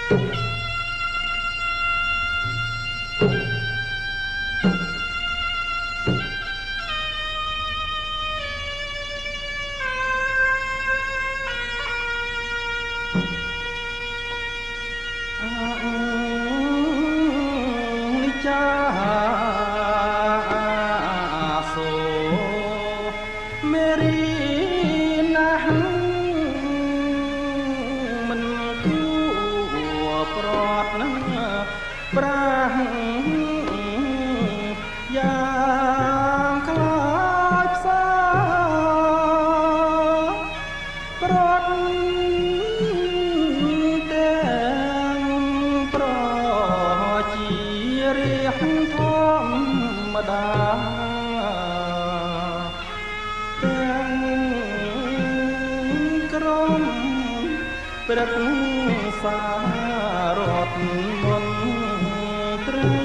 ព្រឹកសារត់មន្ត្រី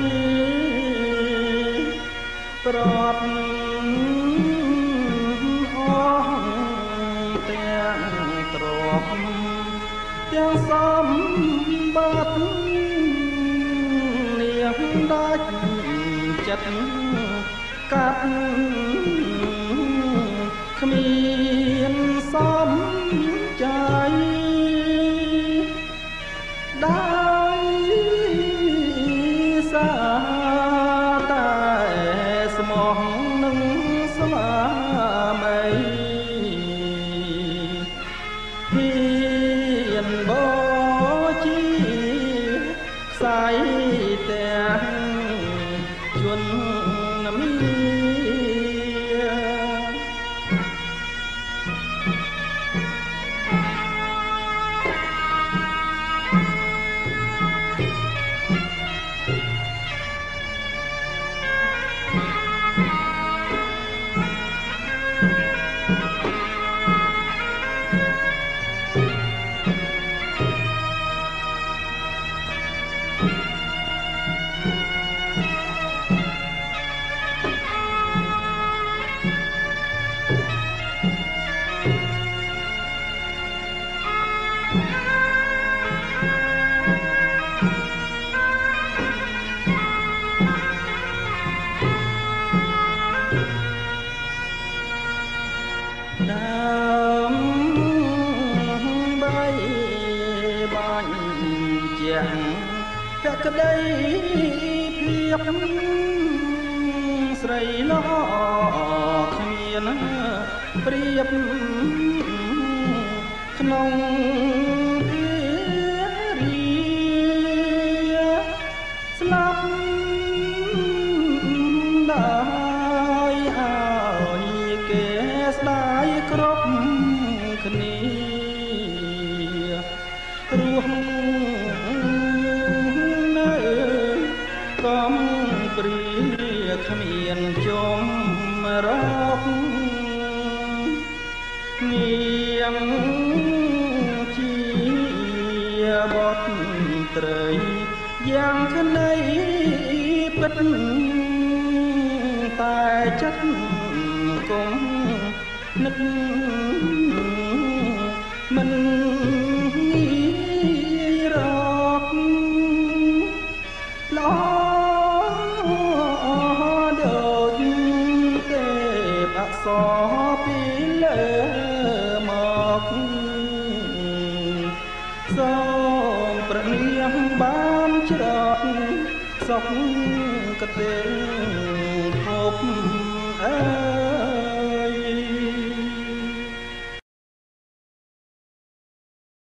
ប្រត់អស់ទាំងទ្រព្យទាំងសម្បត្តិនាងដាច់ចិត្តកាត់គ្មានសំចៃដោយសារតែស្មោះនឹងស្វាមីហ៊ានបូជាខ្សែទាំងជន់មីភក្តីភាពស្រីល្អគ្មានប្រៀបក្នុងភារីស្លាប់ដោយឲ្យគេស្ដាយគ្រប់គ្នារស់កំព្រាគ្មានចំរកនាងជាបុត្រីយ៉ាងក្ដីពិតតែចិត្តគុំនឹកមិនរកល្អដូចទេពអក្សរពីលើមកសូមព្រះនាងបានច្រត់សុខកទេភពអើ